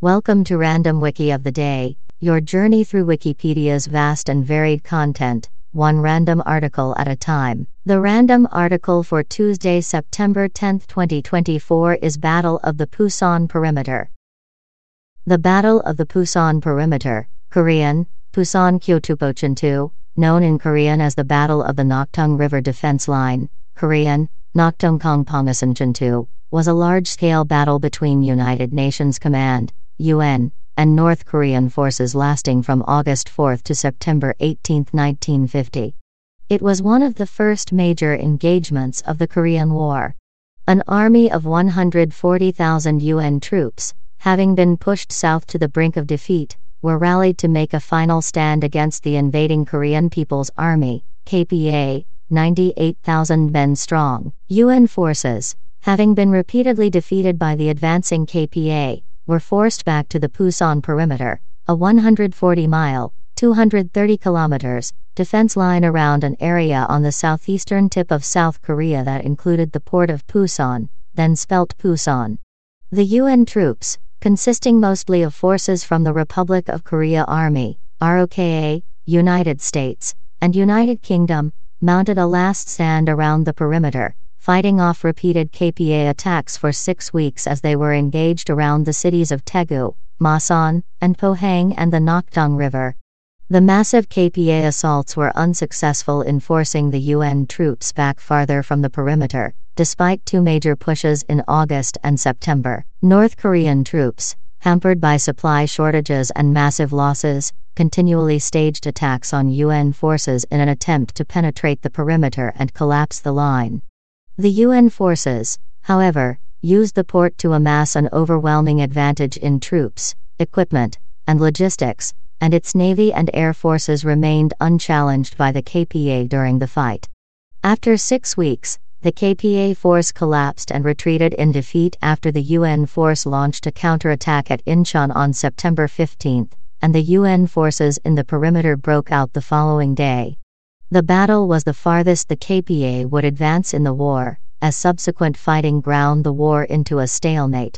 Welcome to Random Wiki of the Day, your journey through Wikipedia's vast and varied content, one random article at a time. The random article for Tuesday, September 10, 2024 is Battle of the Pusan Perimeter. The Battle of the Pusan Perimeter, Korean, Pusan Kyotupochuntu, known in Korean as the Battle of the Noktung River Defense Line, Korean, Noktongkong Pongasanchuntu, was a large-scale battle between United Nations Command, UN, and North Korean forces lasting from August 4 to September 18, 1950. It was one of the first major engagements of the Korean War. An army of 140,000 UN troops, having been pushed south to the brink of defeat, were rallied to make a final stand against the invading Korean People's Army, KPA, 98,000 men strong. UN forces, having been repeatedly defeated by the advancing KPA, were forced back to the Pusan Perimeter, a 140-mile, 230 kilometers, defense line around an area on the southeastern tip of South Korea that included the port of Pusan, then spelt Pusan. The UN troops, consisting mostly of forces from the Republic of Korea Army, ROKA, United States, and United Kingdom, mounted a last stand around the perimeter, fighting off repeated KPA attacks for 6 weeks as they were engaged around the cities of Daegu, Masan, and Pohang and the Noktung River. The massive KPA assaults were unsuccessful in forcing the UN troops back farther from the perimeter, despite 2 major pushes in August and September. North Korean troops, hampered by supply shortages and massive losses, continually staged attacks on UN forces in an attempt to penetrate the perimeter and collapse the line. The UN forces, however, used the port to amass an overwhelming advantage in troops, equipment, and logistics, and its Navy and Air Forces remained unchallenged by the KPA during the fight. After 6 weeks, the KPA force collapsed and retreated in defeat after the UN force launched a counterattack at Incheon on September 15, and the UN forces in the perimeter broke out the following day. The battle was the farthest the KPA would advance in the war, as subsequent fighting ground the war into a stalemate.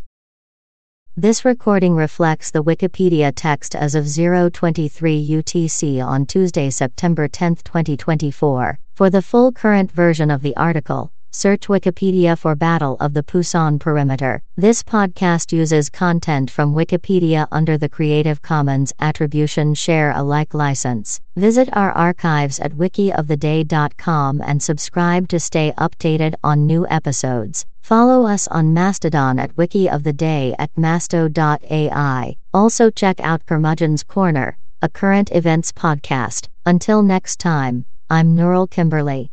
This recording reflects the Wikipedia text as of 0:23 UTC on Tuesday, September 10, 2024. For the full current version of the article, search Wikipedia for Battle of the Pusan Perimeter. This podcast uses content from Wikipedia under the Creative Commons Attribution Share Alike license. Visit our archives at wikioftheday.com and subscribe to stay updated on new episodes. Follow us on Mastodon at wikioftheday at masto.ai. Also check out Curmudgeon's Corner, a current events podcast. Until next time, I'm Neural Kimberly.